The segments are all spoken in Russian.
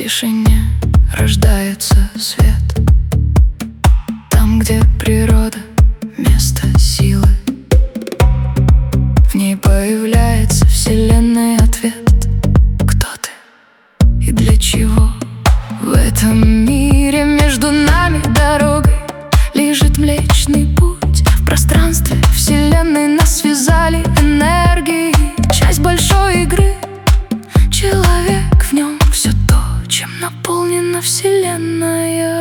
тишине рождается свет. Там, где природа — место силы, в ней появляется вселенный ответ. Кто ты и для чего? В этом мире между нами дорогой лежит Млечный Путь. В пространстве вселенной нас связали энергии, часть большой игры. Человек в нем все то, чем наполнена вселенная.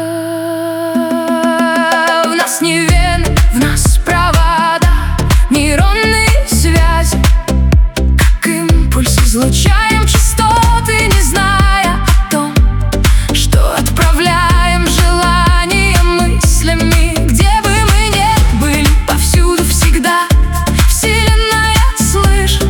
В нас не вены, в нас провода, нейронные связи, как импульс излучаем частоты, не зная о том, что отправляем желания мыслями. Где бы мы ни были, повсюду, всегда вселенная слышит.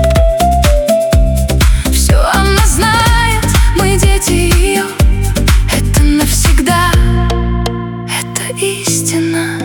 Все она знает, мы дети ее. Это навсегда, это истина.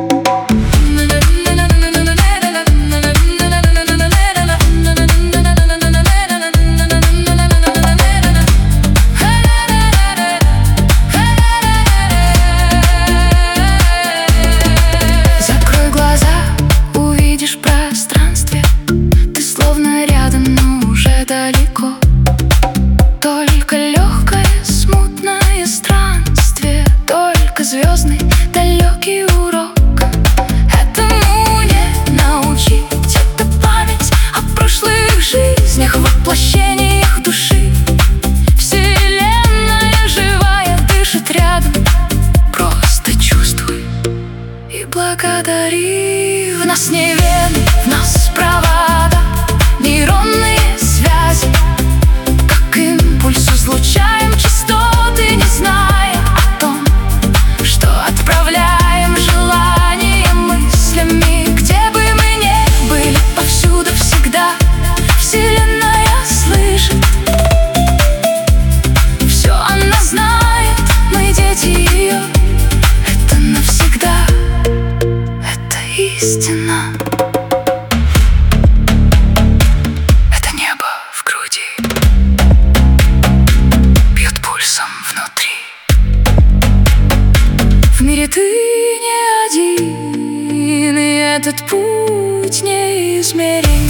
Закрой глаза, увидишь в пространстве. Ты словно рядом, но уже далеко. Только легкое, смутное странствие, только звездный далекий урок. Этому не научить, это память о прошлых жизнях, воплощениях души. Вселенная живая дышит рядом, просто чувствуй и благодари. В нас не вены, в нас провода, нейронные связи, как импульс излучаем частоты, не зная о том, что отправляем желания мыслями. Где бы мы ни были, повсюду, всегда вселенная слышит. Все она знает, мы дети ее. Это навсегда, это истина. Это небо в груди бьет пульсом внутри. В мире ты не один, и этот путь неизмерим.